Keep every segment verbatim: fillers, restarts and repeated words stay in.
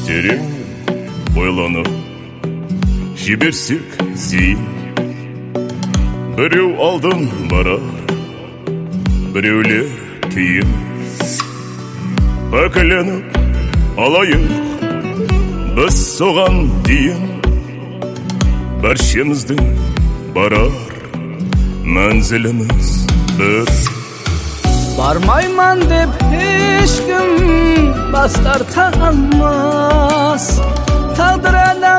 терең ойланып жіберсек зейін, біреу алдын барар, біреулер кейін. Пәкіленіп алайық біз соған дейін, баршамыздың барар мәнзіліміз бір. Бармайман деп ешкім бас тарта алмас, тағдыр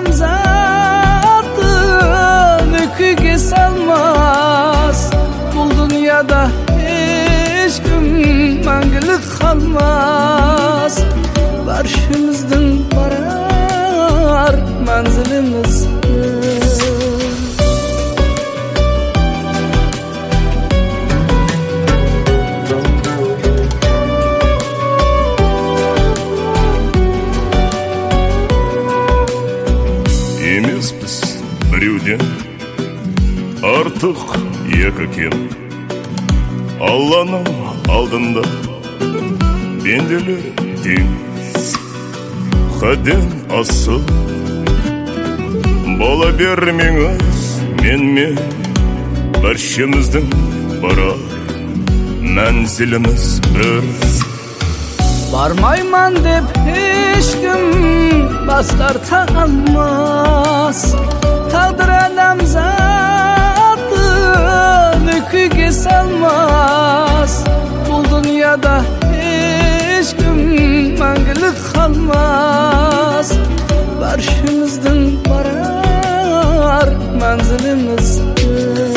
адамзатын үкіге салмас. Бұл дүнияда ешкім мәңгілік қалмас, баршамыздың барар мәнзіліміз бір. Емеспіз біреуден артық екі кем, Алланың алдында пенделер тең. Хадден асыл бола бермеңіз менмен, баршамыздың барар мәнзіліміз бір. Бармайман деп ешкім бас тарта алмас, тағдыр адамзатын үкіге салмас. Бұл дүнияда ешкім мәңгілік қалмас, баршамыздың барар мәнзіліміз бір.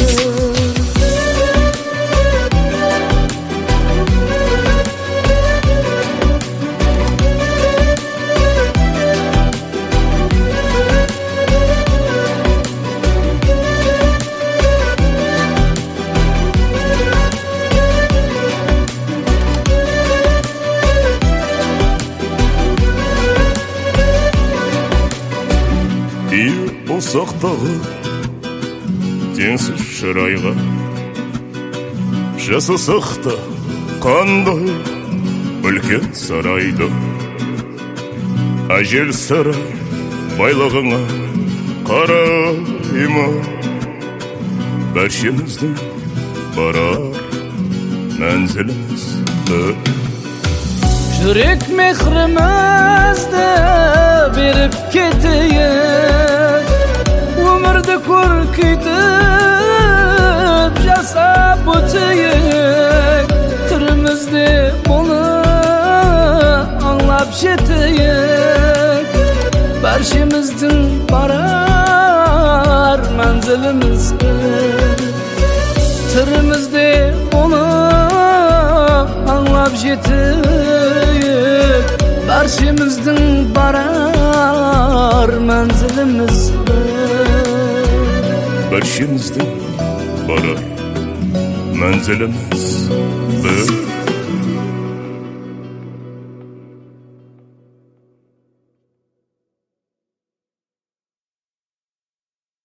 Ие болсақтағы теңсіз шырайға, жасасақта қандай үлкен сарайды. Әжел сарай байлығыңа қарайма, баршамыздың барар мәнзіліміз бір. Жүрек мехрімізді беріп кетейік, өмірді көркейтіп жасап өтейік. Түрімізде мұны аңлап жетейік, баршамыздың барар мәнзіліміз бір. Түрімізде мұны аңлап жетейік, баршамыздың барар мәнзіліміз бір. Баршамыздың барар мәнзіліміз бір.